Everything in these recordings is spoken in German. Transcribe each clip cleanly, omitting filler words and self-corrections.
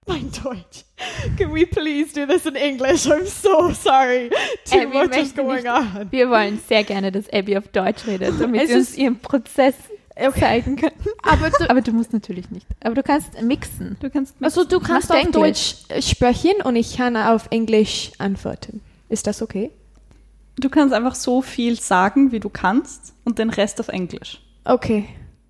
Mein Deutsch. Can we please do this in English? I'm so sorry. Too much is going on. Wir wollen sehr gerne, dass Abby auf Deutsch redet, damit sie uns ihren Prozess zeigen kann. Aber du musst natürlich nicht. Aber du kannst mixen. Du kannst auf Deutsch sprechen und ich kann auf Englisch antworten. Ist das okay? Du kannst einfach so viel sagen, wie du kannst und den Rest auf Englisch. Okay.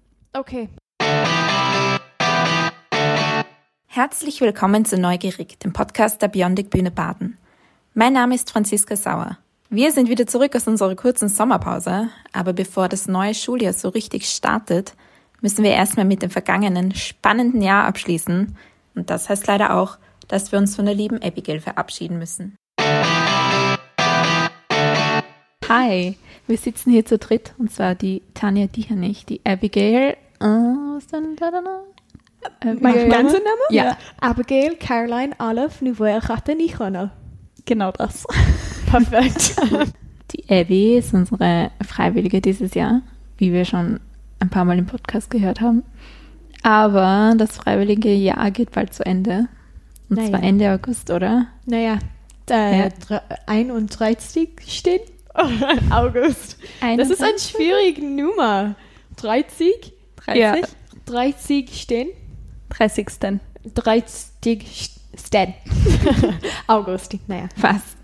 Herzlich willkommen zu Neugierig, dem Podcast der Biondic Bühne Baden. Mein Name ist Franziska Sauer. Wir sind wieder zurück aus unserer kurzen Sommerpause, aber bevor das neue Schuljahr so richtig startet, müssen wir erstmal mit dem vergangenen, spannenden Jahr abschließen. Und das heißt leider auch, dass wir uns von der lieben Abigail verabschieden müssen. Hi, wir sitzen hier zu dritt, und zwar die Tanja Diehernich, die Abigail, was denn da noch? Mein ganzer Name? Ja. Abigail Caroline Olive Nouveau-Chate Nichonal. Genau das. Perfekt. Die Abby ist unsere Freiwillige dieses Jahr, wie wir schon ein paar Mal im Podcast gehört haben. Aber das freiwillige Jahr geht bald zu Ende. Und zwar Ende August, oder? 31 steht August. 21? Das ist eine schwierige Nummer. 30? Ja. 30 stehen? 30. August. Fast.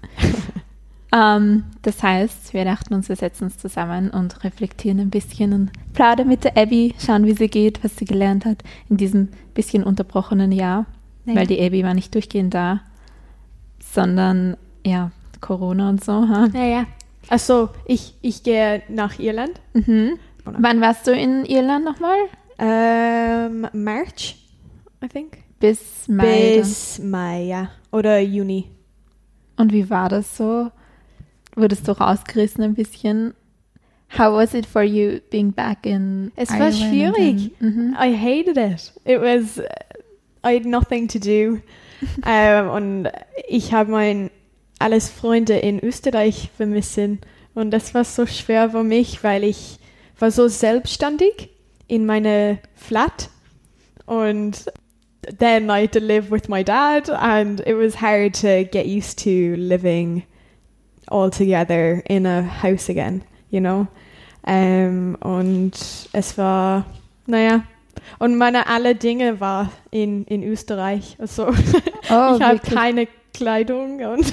Das heißt, wir dachten uns, wir setzen uns zusammen und reflektieren ein bisschen und plaudern mit der Abby, schauen, wie sie geht, was sie gelernt hat in diesem bisschen unterbrochenen Jahr, weil die Abby war nicht durchgehend da, sondern Corona und so. Also ich gehe nach Irland. Mhm. Wann warst du in Irland nochmal? March, I think. Bis Mai. Bis Mai, ja. Oder Juni. Und wie war das so? Wurdest du rausgerissen ein bisschen? How was it for you being back in Es war schwierig. I hated it. I had nothing to do. Und ich habe alles Freunde in Österreich vermissen. Und das war so schwer für mich, weil ich war so selbstständig in meine Flat. Und then I had to live with my dad, and it was hard to get used to living all together in a house again, you know. Und es war, und meine alle Dinge war in Österreich. Also ich habe keine Kleidung und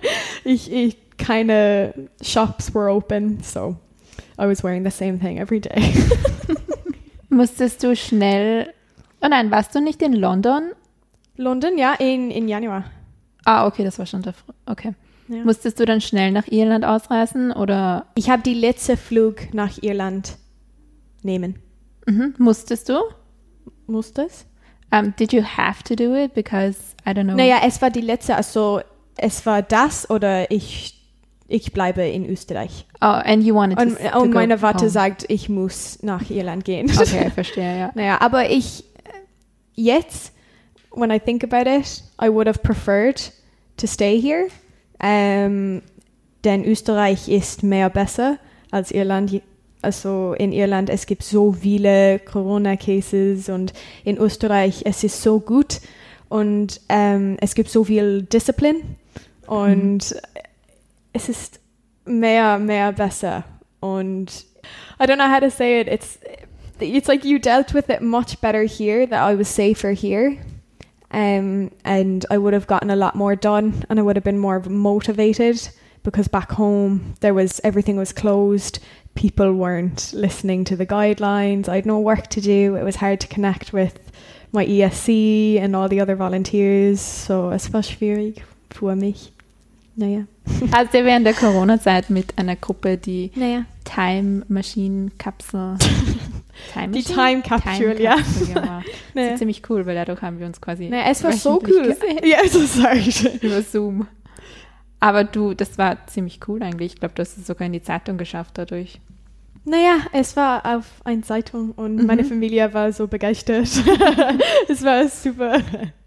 keine shops were open, so I was wearing the same thing every day. Musstest du schnell... Oh nein, warst du nicht in London? London, ja, in Januar. Ah, okay, das war schon okay. Ja. Musstest du dann schnell nach Irland ausreisen, oder? Ich habe die letzte Flug nach Irland nehmen. Musstest du? Musstest? Did you have to do it? Because, I don't know. Es war die letzte, also es war das oder ich bleibe in Österreich. Oh, and you wanted to go Und meine Vater sagt, ich muss nach Irland gehen. Okay, verstehe, ja. Aber jetzt, when I think about it, I would have preferred to stay here. Denn Österreich ist mehr besser als Irland. Also in Irland, es gibt so viele Corona-Cases und in Österreich, es ist so gut und es gibt so viel Disziplin und es ist mehr besser. Und I don't know how to say it. It's like you dealt with it much better here, that I was safer here. And I would have gotten a lot more done and I would have been more motivated because back home everything was closed. People weren't listening to the guidelines. I had no work to do. It was hard to connect with my ESC and all the other volunteers. So es war schwierig für mich. Hast du während der Corona-Zeit mit einer Gruppe die Time Machine Kapsel die Time Capsule, ja. Das ist ziemlich cool, weil dadurch haben wir uns quasi es war so cool gesehen. Ja, so sag ich. Über Zoom. Aber das war ziemlich cool eigentlich. Ich glaube, du hast es sogar in die Zeitung geschafft dadurch. Es war auf einer Zeitung und meine Familie war so begeistert. Es war eine super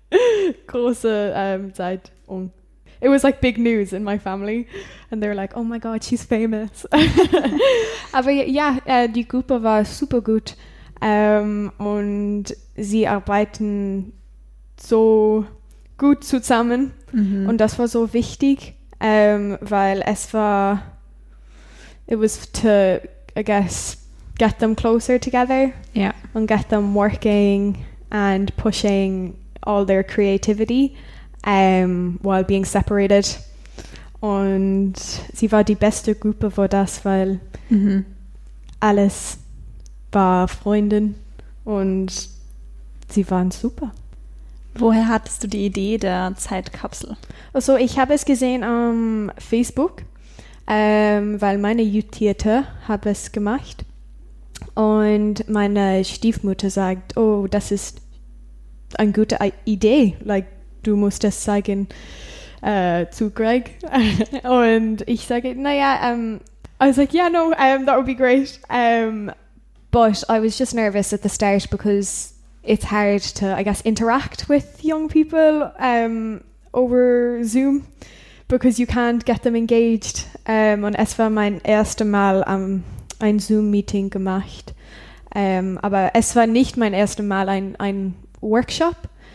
große Zeitung. It was like big news in my family. And they were like, oh my God, she's famous. Aber die Gruppe war super gut. Und sie arbeiten so gut zusammen und das war so wichtig, weil it was to, I guess, get them closer together and get them working and pushing all their creativity while being separated. Und sie war die beste Gruppe für das, weil alles war Freundin und sie waren super. Woher hattest du die Idee der Zeitkapsel? Also ich habe es gesehen am Facebook, weil meine Jutierte habe es gemacht und meine Stiefmutter sagt, oh, das ist eine gute Idee, like, du musst das zeigen zu Greg. Und ich sage, naja, I was like, yeah, no, that would be great. But I was just nervous at the start because it's hard to, I guess, interact with young people over Zoom because you can't get them engaged. Und es war mein erstes Mal ein Zoom-Meeting gemacht. Aber es war nicht mein erstes Mal ein Workshop.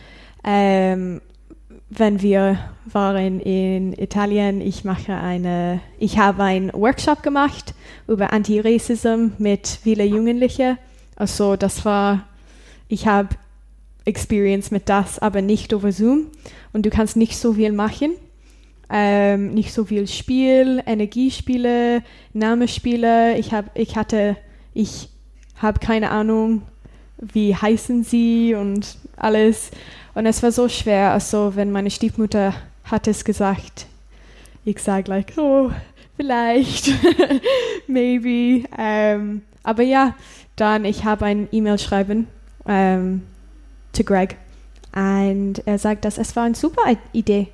Wenn wir waren in Italien, ich habe einen Workshop gemacht über Anti-Racism mit vielen Jugendlichen. Also ich habe Experience mit das, aber nicht über Zoom. Und du kannst nicht so viel machen. Nicht so viel Spiel, Energiespiele, Namenspiele. Ich habe keine Ahnung, wie heißen sie und alles. Und es war so schwer, also wenn meine Stiefmutter hat es gesagt, ich sage like, oh, vielleicht, maybe. Aber ja, dann ich habe ein E-Mail schreiben to Greg und er sagt, dass es war eine super Idee.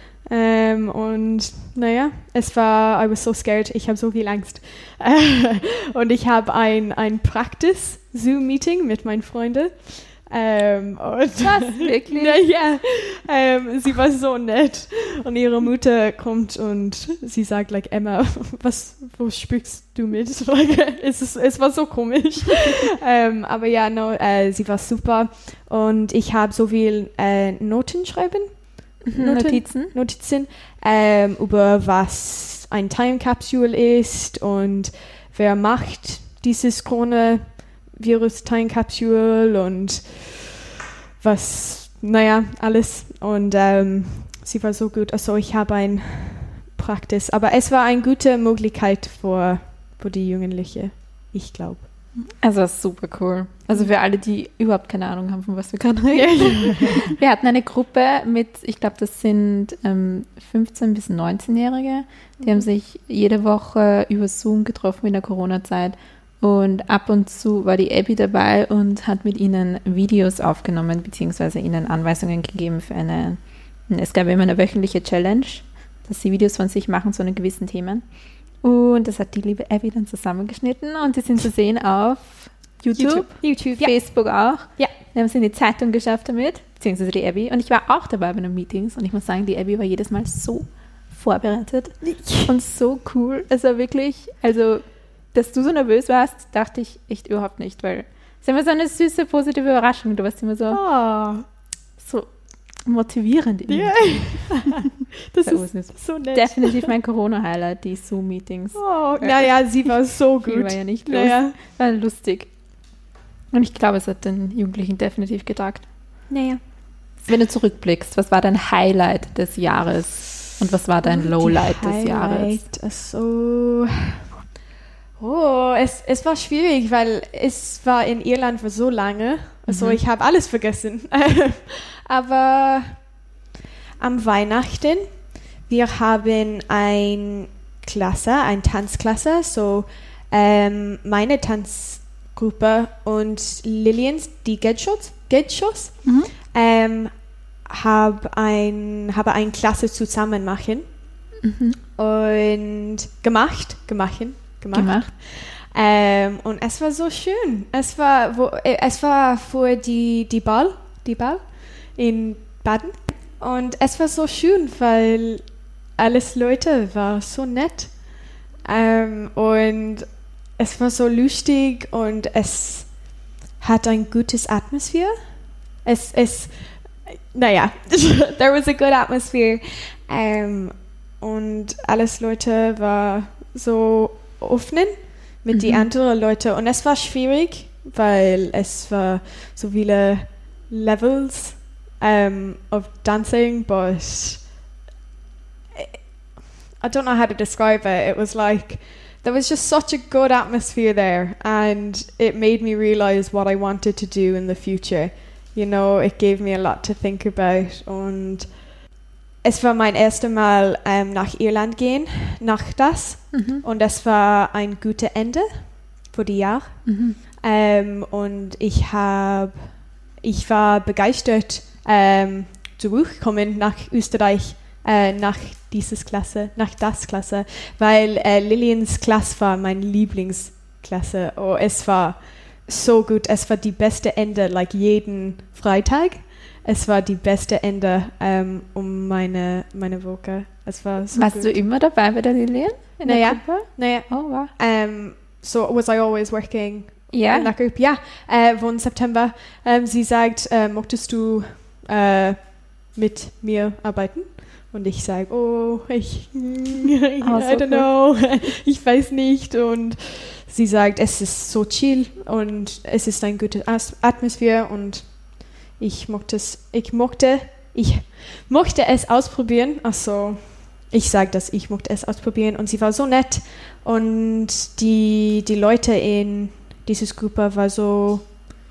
Und naja, I was so scared, ich habe so viel Angst. Und ich habe ein Practice-Zoom-Meeting mit meinen Freunden. Was, wirklich? Ja, sie war so nett. Und ihre Mutter kommt und sie sagt, like, Emma, wo sprichst du mit? Like, es war so komisch. Aber ja, no, sie war super. Und ich habe so viel Noten schreiben. Notizen über was ein Time Capsule ist und wer macht dieses Coronavirus Time Capsule und was, naja, alles. Und sie war so gut. Also ich habe ein Praxis, aber es war eine gute Möglichkeit für die Jugendlichen, ich glaube. Also super cool. Also für alle, die überhaupt keine Ahnung haben, von was wir gerade reden. Wir hatten eine Gruppe mit, ich glaube, das sind 15- bis 19-Jährige. Die haben sich jede Woche über Zoom getroffen in der Corona-Zeit. Und ab und zu war die Abby dabei und hat mit ihnen Videos aufgenommen, beziehungsweise ihnen Anweisungen gegeben für es gab immer eine wöchentliche Challenge, dass sie Videos von sich machen zu einem gewissen Themen. Und das hat die liebe Abby dann zusammengeschnitten und die sind zu sehen auf YouTube, Facebook auch. Ja. Wir haben es in die Zeitung geschafft damit, beziehungsweise die Abby. Und ich war auch dabei bei den Meetings und ich muss sagen, die Abby war jedes Mal so vorbereitet und so cool. Es war wirklich, dass du so nervös warst, dachte ich echt überhaupt nicht, weil es ist immer so eine süße, positive Überraschung. Du warst immer so motivierend. Yeah. Das ist so nett. Definitiv mein Corona-Highlight, die Zoom-Meetings. Oh, naja, sie war so gut. Die war ja nicht war lustig. Und ich glaube, es hat den Jugendlichen definitiv getaugt. Naja. Wenn du zurückblickst, was war dein Highlight des Jahres und was war dein Lowlight des Jahres? Also, es war schwierig, weil es war in Irland für so lange. Also ich habe alles vergessen. Aber am Weihnachten, wir haben eine Tanzklasse, so meine Tanzgruppe und Lilians, die Gedshows, habe eine Klasse zusammen machen und gemacht. Und es war so schön. Es war für die Ball in Baden. Und es war so schön, weil alles Leute war so nett. Und es war so lustig und es hat ein gutes Atmosphäre. naja, there was a good atmosphere. Und alles Leute war so offen mit die anderen Leute. Und es war schwierig, weil es war so viele Levels of dancing, but I don't know how to describe it. It was like, there was just such a good atmosphere there, and it made me realize what I wanted to do in the future. You know, it gave me a lot to think about. Und es war mein erstes Mal nach Irland gehen, nach das. Und es war ein gutes Ende für die Jahr. Und ich war begeistert zurückgekommen nach Österreich, nach das Klasse, weil Lilians Klasse war meine Lieblingsklasse. Oh, es war so gut. Es war die beste Ende, like jeden Freitag. Es war die beste Ende meine Woche. Es war so Warst gut. du immer dabei bei der Lilian in der Gruppe? Naja. Oh, wow. So was I always working Ja. in der Gruppe? Ja, von September. Sie sagt, möchtest du mit mir arbeiten? Und ich sage, I don't know, ich weiß nicht. Und sie sagt, es ist so chill und es ist eine gute Atmosphäre und ich mochte es ausprobieren. Also ich sage, dass ich mochte es ausprobieren und sie war so nett und die Leute in dieser Gruppe war so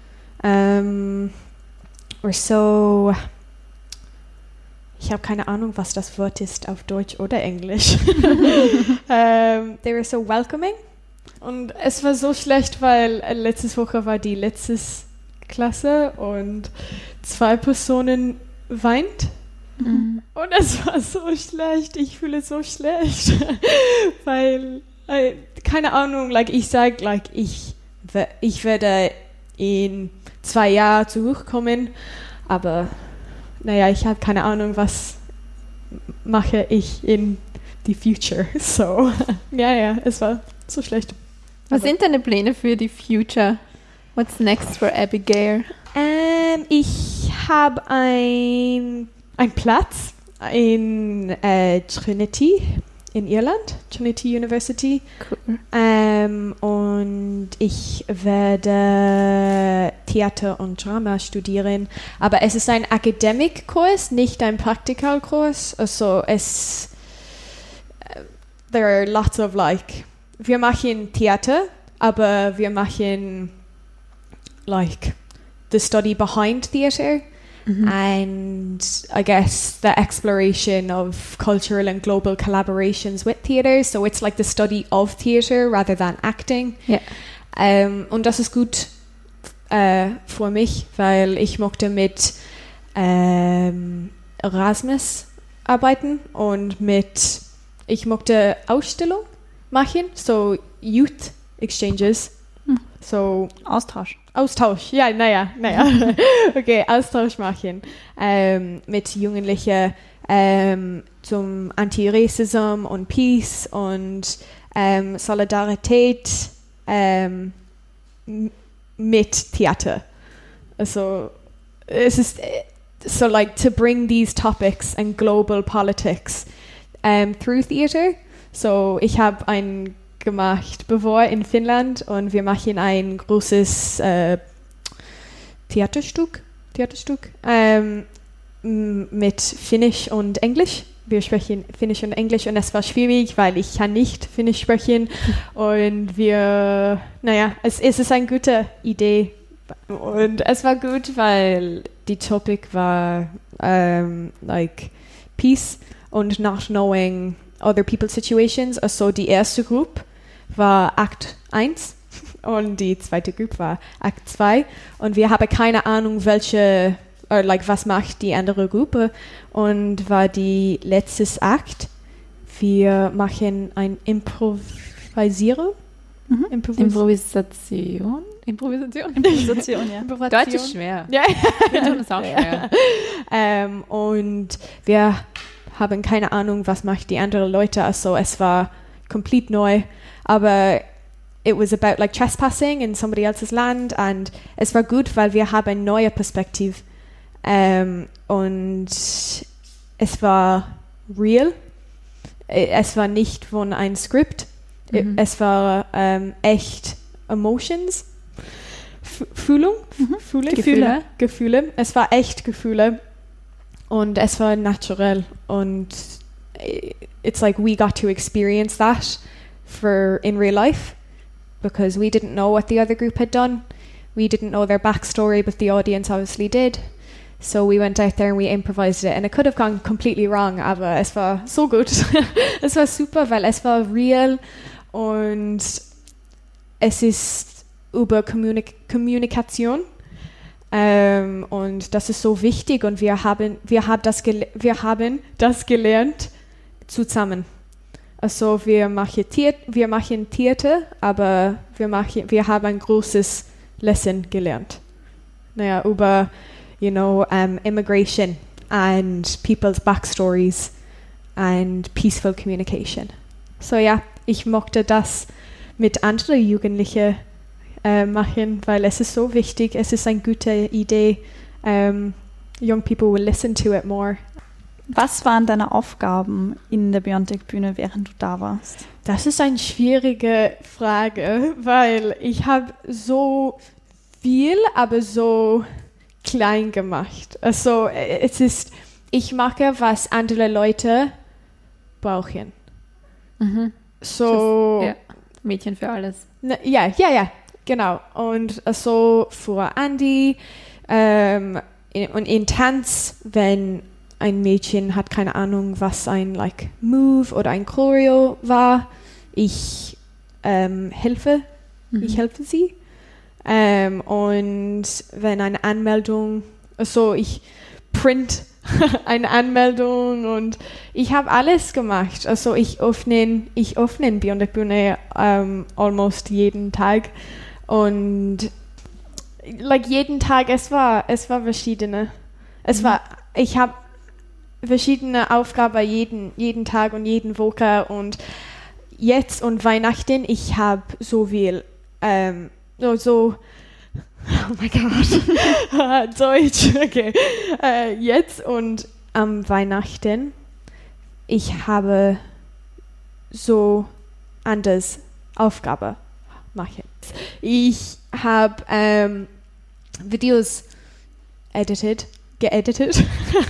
ich habe keine Ahnung, was das Wort ist auf Deutsch oder Englisch. They were so welcoming. Und es war so schlecht, weil letzte Woche war die letzte Klasse und 2 Personen weint. Und es war so schlecht. Ich fühle so schlecht. Weil, keine Ahnung, like ich sage, like ich werde in 2 Jahren zurückkommen, aber naja, ich habe keine Ahnung, was mache ich in the future. So, ja, es war so schlecht. Was sind deine Pläne für die Future? What's next for Abigail? Ich habe einen Platz in Trinity in Irland, Trinity University. Cool. Und ich werde Theater und Drama studieren. Aber es ist ein Academic-Kurs, nicht ein Practical-Kurs. Also there are lots of wir machen Theater, aber wir machen the study behind theater. And I guess the exploration of cultural and global collaborations with theatre. So it's like the study of theatre rather than acting. Yeah. Und das ist gut für mich, weil ich mochte mit Erasmus arbeiten und ich mochte Ausstellung machen, so Youth Exchanges. So Austausch, ja, naja. Okay, Austausch machen mit Jugendlichen zum Anti-Racism und Peace und Solidarität mit Theater. Also es ist so to bring these topics and global politics through theater. So ich habe ein gemacht bevor in Finnland und wir machen ein großes Theaterstück mit Finnisch und Englisch. Wir sprechen Finnisch und Englisch und es war schwierig, weil ich kann nicht Finnisch sprechen und es ist eine gute Idee und es war gut, weil die Topic war peace und not knowing other people's situations. Also die erste Gruppe war Akt 1 und die zweite Gruppe war Akt 2 und wir haben keine Ahnung, was macht die andere Gruppe und war die letztes Akt. Wir machen ein Improvisation, ja. Deutsch ist schwer. Ja. Wir tun es auch schwer. Und wir haben keine Ahnung, was macht die anderen Leute. Also es war komplett neu, aber it was about trespassing in somebody else's land und es war gut, weil wir haben eine neue Perspektive Und es war real. Es war nicht von einem Skript. Es war echt Emotions. Fühlung? Gefühle. Es war echt Gefühle. Und es war naturell. Und it's like we got to experience that in real life because we didn't know what the other group had done. We didn't know their backstory, but the audience obviously did. So we went out there and we improvised it. And it could have gone completely wrong, aber es war so gut. Es war super, weil es war real und es ist über Kommunikation. Und das ist so wichtig und wir haben das gelernt zusammen. Also wir machen Theater, aber wir haben ein großes Lesson gelernt. Über immigration and people's backstories and peaceful communication. So ja, ich mochte das mit anderen Jugendlichen machen, weil es ist so wichtig, es ist eine gute Idee. Young people will listen to it more. Was waren deine Aufgaben in der Biontech-Bühne, während du da warst? Das ist eine schwierige Frage, weil ich habe so viel, aber so klein gemacht. Also ich mache, was andere Leute brauchen. So ja, Mädchen für alles. Ja, genau. Und so für Andy und in Tanz, wenn ein Mädchen hat keine Ahnung, was ein Move oder ein Choreo war, ich helfe. Ich helfe sie. Und wenn eine Anmeldung, also ich print eine Anmeldung und ich habe alles gemacht. Also ich öffne Biontech-Bühne almost jeden Tag und jeden Tag, es war verschiedene. Ich habe verschiedene Aufgaben jeden Tag und jeden Woche und jetzt und Weihnachten, ich habe so viel oh mein Gott. Deutsch, okay. Jetzt und am Weihnachten, ich habe so anders Aufgabe machen. Ich habe Videos geeditet.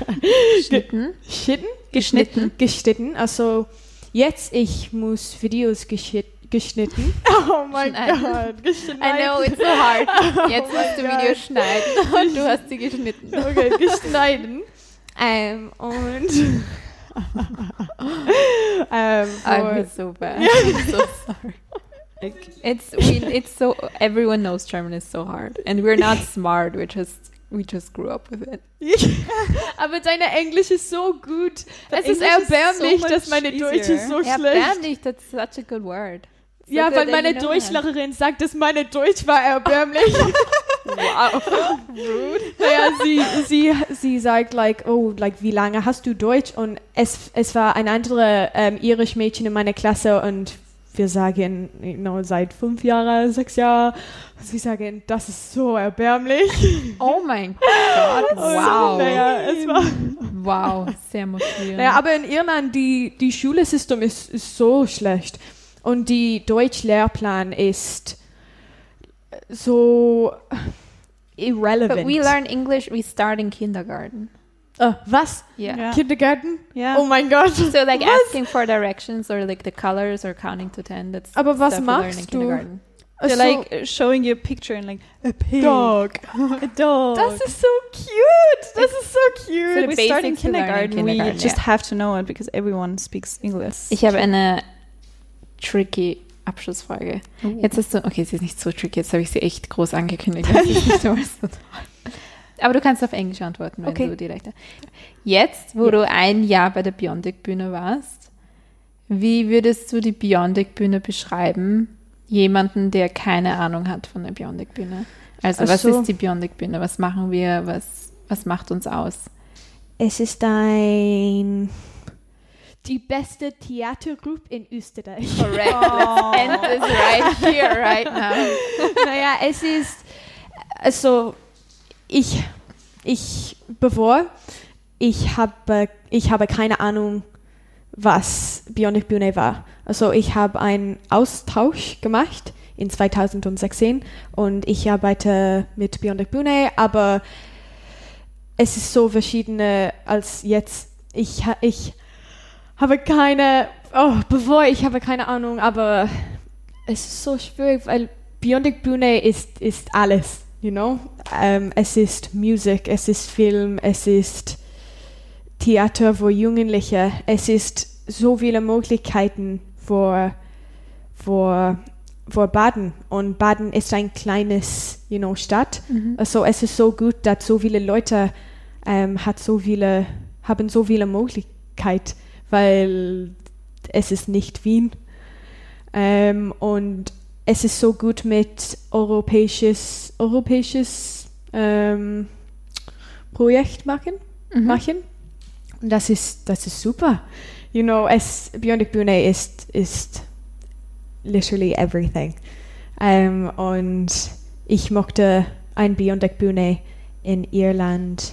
Geschnitten. Also jetzt, ich muss Videos geschnitten. Oh mein Gott, geschnitten. I know, it's so hard. Jetzt musst du Videos schneiden und du hast sie geschnitten. Okay, geschnitten. Und I feel so bad. I'm so sorry. It's so everyone knows German is so hard and we're not smart. We just grew up with it. Aber deine Englisch ist so gut. Es ist erbärmlich, dass meine Deutsch ist so schlecht. Erbärmlich, that's such a good word. So ja, weil meine Deutschlehrerin sagt, dass meine Deutsch war erbärmlich. Wow. Rude. Naja, sie sagt, wie lange hast du Deutsch? Und es war ein anderes irisch Mädchen in meiner Klasse und wir sagen, seit 5 Jahren, 6 Jahren. Sie sagen, das ist so erbärmlich. Oh mein Gott, wow. Es war wow, sehr motivierend. Naja, aber in Irland, die Schulsystem ist so schlecht. Und die Deutschlehrplan ist so irrelevant. But we learn English, we start in kindergarten. Was? Yeah. Kindergarten? Yeah. Oh mein Gott. So asking for directions or the colors or counting to 10. That's aber was stuff machst we learn in du? kindergarten. They're showing you a picture and a pig. Dog. A dog. Das ist so cute. Das ist so cute. So we start in basics we learn in kindergarten. We kindergarten, just yeah. have to know it because everyone speaks English. Ich habe eine tricky Abschlussfrage. Jetzt hast du, okay, sie ist nicht so tricky, jetzt habe ich sie echt groß angekündigt. Das ist nicht so aber du kannst auf Englisch antworten, wenn du direkt. Jetzt, wo du ein Jahr bei der Biontech-Bühne warst, wie würdest du die Biontech-Bühne beschreiben? Jemanden, der keine Ahnung hat von der Biontech-Bühne. Also was ist die Biontech-Bühne? Was machen wir? Was macht uns aus? Es ist die beste Theatergruppe in Österreich. Correct. Let's end this right here, right now. Naja, es ist, also ich ich habe keine Ahnung, was Bionic Bühne war. Also ich habe einen Austausch gemacht in 2016 und ich arbeite mit Bionic Bühne, aber es ist so verschiedene als jetzt. Ich habe keine Ahnung, aber es ist so schwierig, weil Bionic Bühne ist alles, you know? Es ist Musik, es ist Film, es ist Theater für Jugendliche, es ist so viele Möglichkeiten für Baden. Und Baden ist ein kleines, Stadt. Also es ist so gut, dass so viele Leute haben so viele Möglichkeiten, weil es ist nicht Wien. Und es ist so gut mit europäisches Projekt machen. Und das ist super. Bionic Bühne ist literally everything. Und ich mochte ein Bionic Bühne in Irland.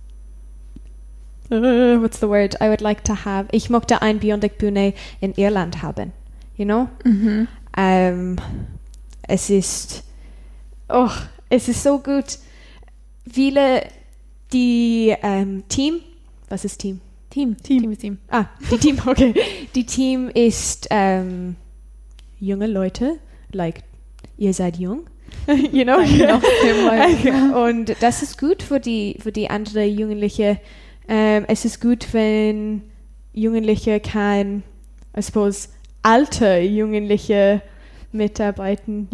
What's the word I would like to have? Ich mochte ein Bionic Bühne in Irland haben. Es ist so gut. Team. Was ist Team? Team ist Team. Die Team, okay. Die Team ist junge Leute, like ihr seid jung, Und das ist gut für die andere Jugendliche. Es ist gut, wenn Jugendliche kann, I suppose, alte Jugendliche mitarbeiten,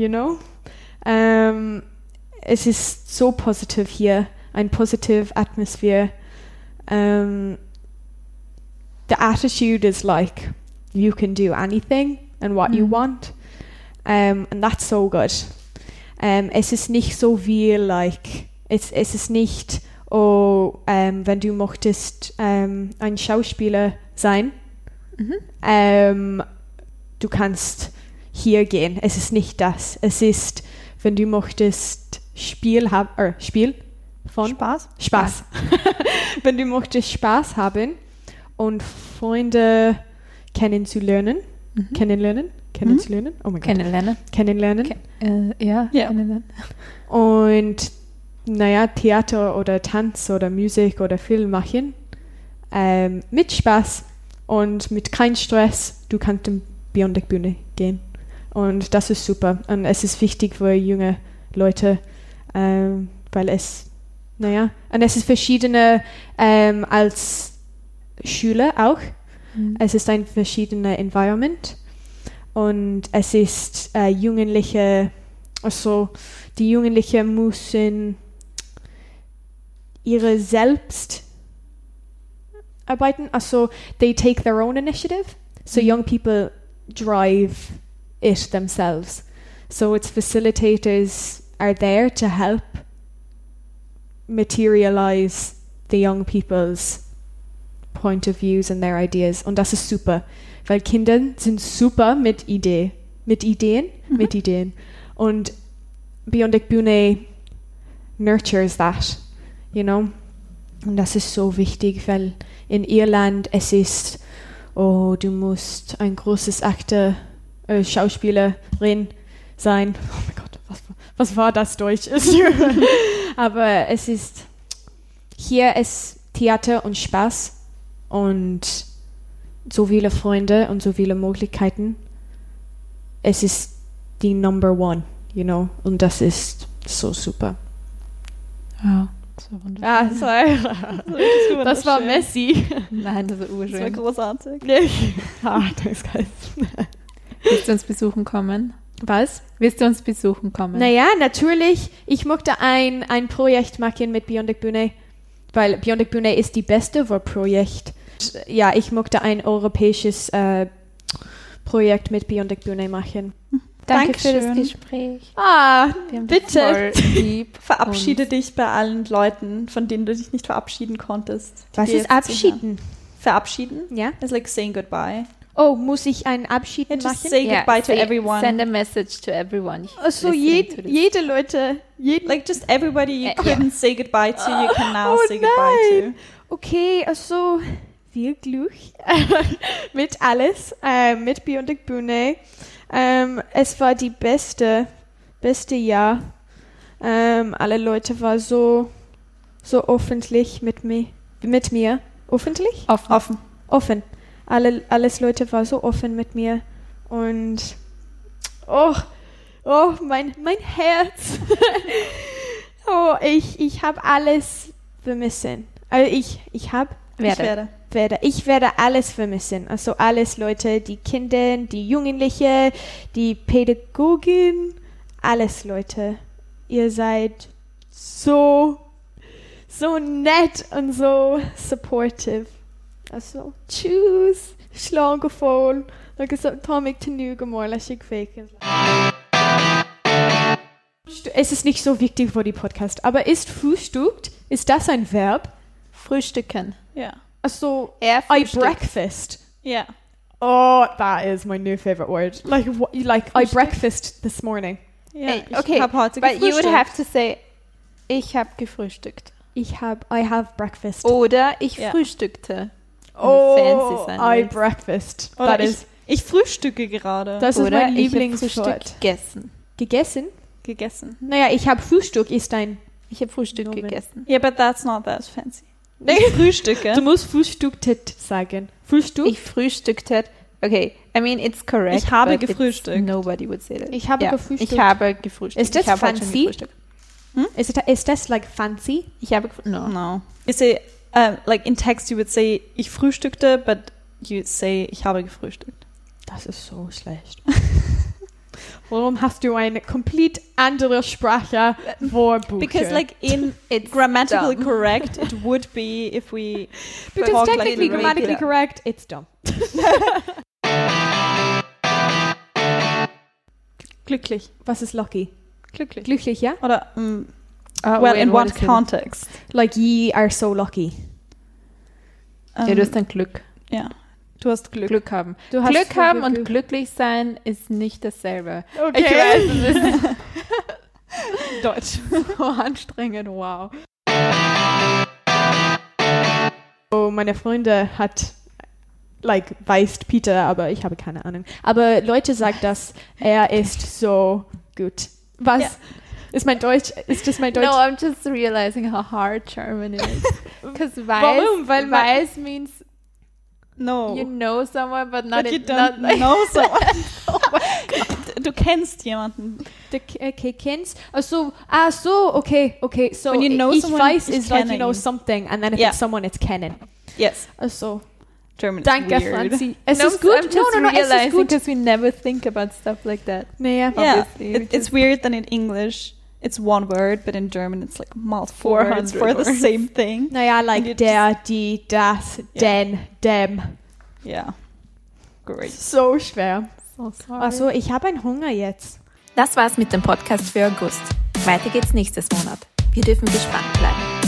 Es ist so positiv hier, eine positive Atmosphäre. The attitude is like, you can do anything and what you want. And that's so good. Es ist nicht so wie, like, es ist nicht, wenn du möchtest ein Schauspieler sein, du kannst hier gehen. Es ist nicht das. Es ist, wenn du möchtest Spaß. Wenn du möchtest Spaß haben und Freunde kennenzulernen. Oh mein Gott. Kennenlernen. Kennenlernen. Und Theater oder Tanz oder Musik oder Film machen. Mit Spaß und mit kein Stress. Du kannst in Bionic Bühne gehen. Und das ist super. Und es ist wichtig für junge Leute, weil es ist verschiedene als Schule auch. Es ist ein verschiedener Environment und es ist Jugendliche, also die Jugendlichen müssen ihre selbst arbeiten, also they take their own initiative, so young people drive it themselves, so its facilitators are there to help materialize the young people's point of views and their ideas. Und das ist super, weil Kinder sind super mit Ideen. Und Bionic Bühne nurtures that, Und das ist so wichtig, weil in Irland es ist, du musst ein großes Schauspielerin sein. Oh mein Gott, was war das Deutsch? Aber es ist, hier ist Theater und Spaß und so viele Freunde und so viele Möglichkeiten. Es ist die Number One, und das ist so super. Ja, das war wunderschön. Das war Messi. Nein, das war urschön. Das war großartig. Das ist geil. Willst du uns besuchen kommen? Was? Willst du uns besuchen kommen? Naja, natürlich. Ich möchte ein Projekt machen mit Bionic Bühne, weil Bionic Bühne ist die beste Projekt. Ja, ich möchte ein europäisches Projekt mit Bionic Bühne machen. Danke für das Gespräch. Bitte. Verabschiede dich bei allen Leuten, von denen du dich nicht verabschieden konntest. Was ist Abschieden? Verabschieden? Ja. It's like saying goodbye. Oh, muss ich einen Abschied Yeah, just machen? say goodbye to everyone. Send a message to everyone. Also listening to this. jede Leute, Like just everybody you couldn't say goodbye to, you can now Oh say goodbye nein! Okay, also wirklich mit alles, mit Beyond Bühne. Es war die beste Jahr. Alle Leute waren so öffentlich mit mir. Öffentlich? to. Offen. Alles Leute waren so offen mit mir und oh mein Herz. Oh, ich habe alles vermissen. Also ich werde alles vermissen. Also alles Leute, die Kinder, die Jugendliche, die Pädagogin, alles Leute. Ihr seid so nett und so supportive. Also, tschüss, slaggevoel. Dat is Tommy tenue gemorgen als ik fake. Es ist nicht so wichtig für die Podcast, aber ist frühstückt? Ist das ein Verb? Frühstücken. Yeah. Also, Er I frühstückt. breakfast. Yeah. Oh, that is my new favorite word. Like I breakfast this morning. Yeah. Hey, okay, hab heute but you would gefrühstückt. have to say, ich habe gefrühstückt. I have breakfast. Oder ich Ja. frühstückte. Oh, fancy sein I willst. breakfast. Oder That is, ich frühstücke gerade. das ist Oder mein ich habe Lieblingswort. Frühstück gegessen. Gegessen? gegessen. Naja, ich habe Frühstück ist ein... Ich habe Frühstück Nomen. gegessen. Yeah, but that's not that fancy. Nee. Ich frühstücke. Du musst frühstücktet sagen. Frühstück? Ich frühstückte. Okay, I mean, it's correct. Ich habe but it's- gefrühstückt. Nobody would say that. Ich habe Ja, gefrühstückt. Ich habe gefrühstückt. Ist das ich habe heute schon fancy? gefrühstückt. Is that like fancy? Ich habe no. No. You say, like in text you would say, ich frühstückte, but you say, ich habe gefrühstückt. Das ist so schlecht. Warum hast du eine komplett andere Sprache Vorbuche? Because like in It's grammatically dumb. correct, it would be if we Because talk like technically, in grammatically regular. correct, it's dumb. glücklich. Was ist lucky? Glücklich. Glücklich, ja? Oder, Oh, well, wait, in what what is it? context? Like, ye are so lucky. Ja, du hast dann Glück. Ja. Du hast Glück. Glück haben. Du hast Glück so haben viel und Glück. glücklich sein ist nicht dasselbe. Okay. Ich weiß, es ist Deutsch. so anstrengend, wow. Oh, meine Freunde weißt Peter, aber ich habe keine Ahnung. Aber Leute sagen, dass er ist so gut. Was? Ja. Ist das mein Deutsch? No, I'm just realizing how hard German is. Because Warum? Weil man- weiß means No. you know someone, but not But you not don't like know someone. Du kennst jemanden. Okay, kennst? So, okay. So, When you know ich someone, weiß ich is like you kenne know ihn. something, and then if Ja. it's someone, it's kennen. Yes. Also, German is danke, weird. Franzi. Es no, ist gut. I'm just No, es ist realizing gut. because we never think about stuff like that. Naja, Yeah, Obviously, it's weird that in English it's one word, but in German it's like multiple 400 words for the words. same thing. naja, like And you der, die, das, Ja. den, dem. Yeah. Great. So schwer. So sorry. Also, ich habe einen Hunger jetzt. Das war's mit dem Podcast für August. Weiter geht's nächstes Monat. Wir dürfen gespannt bleiben.